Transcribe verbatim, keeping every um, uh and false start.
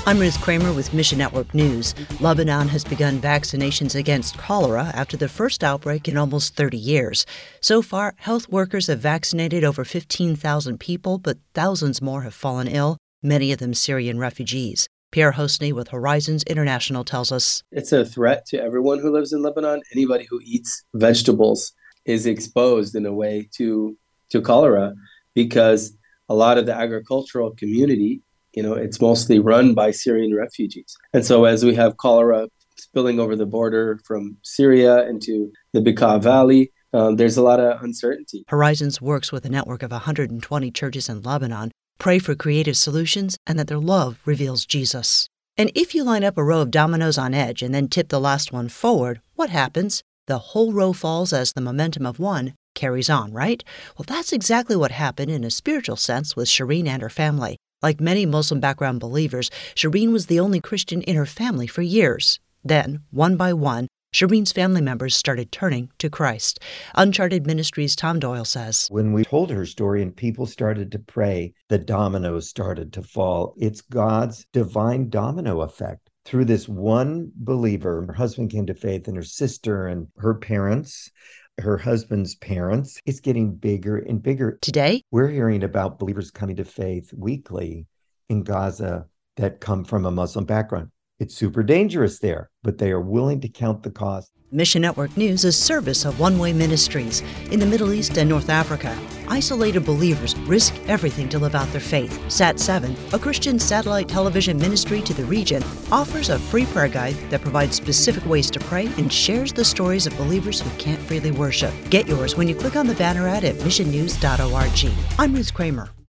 I'm Ruth Kramer with Mission Network News. Lebanon has begun vaccinations against cholera after the first outbreak in almost thirty years. So far, health workers have vaccinated over fifteen thousand people, but thousands more have fallen ill, many of them Syrian refugees. Pierre Hosny with Horizons International tells us. It's a threat to everyone who lives in Lebanon. Anybody who eats vegetables is exposed in a way to, to cholera because a lot of the agricultural community, you know, it's mostly run by Syrian refugees. And so as we have cholera spilling over the border from Syria into the Bekaa Valley, um, there's a lot of uncertainty. Horizons works with a network of one hundred twenty churches in Lebanon. Pray for creative solutions and that their love reveals Jesus. And if you line up a row of dominoes on edge and then tip the last one forward, what happens? The whole row falls as the momentum of one carries on, right? Well, that's exactly what happened in a spiritual sense with Shireen and her family. Like many Muslim background believers, Shireen was the only Christian in her family for years. Then, one by one, Shireen's family members started turning to Christ. Uncharted Ministries' Tom Doyle says, when we told her story and people started to pray, the dominoes started to fall. It's God's divine domino effect. Through this one believer, her husband came to faith, and her sister and her parents, her husband's parents. It's getting bigger and bigger. Today, we're hearing about believers coming to faith weekly in Gaza that come from a Muslim background. It's super dangerous there, but they are willing to count the cost. Mission Network News is service of One Way Ministries. In the Middle East and North Africa, isolated believers risk everything to live out their faith. Sat seven, a Christian satellite television ministry to the region, offers a free prayer guide that provides specific ways to pray and shares the stories of believers who can't freely worship. Get yours when you click on the banner ad at mission news dot org. I'm Ruth Kramer.